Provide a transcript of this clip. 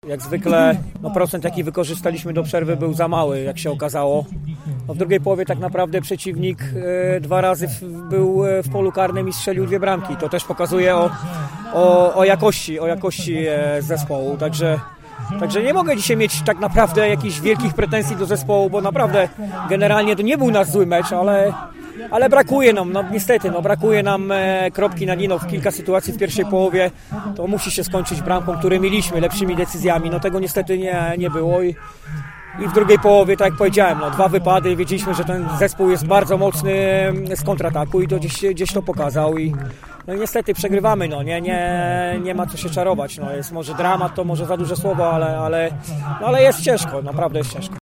Jak zwykle procent, jaki wykorzystaliśmy do przerwy, był za mały, jak się okazało. W drugiej połowie tak naprawdę przeciwnik 2 razy był w polu karnym i strzelił 2 bramki. To też pokazuje o jakości zespołu. Także nie mogę dzisiaj mieć tak naprawdę jakichś wielkich pretensji do zespołu, bo naprawdę generalnie to nie był nasz zły mecz, ale brakuje nam, niestety, brakuje nam kropki na i. W kilka sytuacji w pierwszej połowie to musi się skończyć bramką, które mieliśmy, lepszymi decyzjami. Tego niestety nie było i w drugiej połowie, tak jak powiedziałem, 2 wypady, wiedzieliśmy, że ten zespół jest bardzo mocny z kontrataku i to gdzieś to pokazał i niestety przegrywamy, nie ma co się czarować, jest może dramat, to może za duże słowo, ale jest ciężko, naprawdę jest ciężko.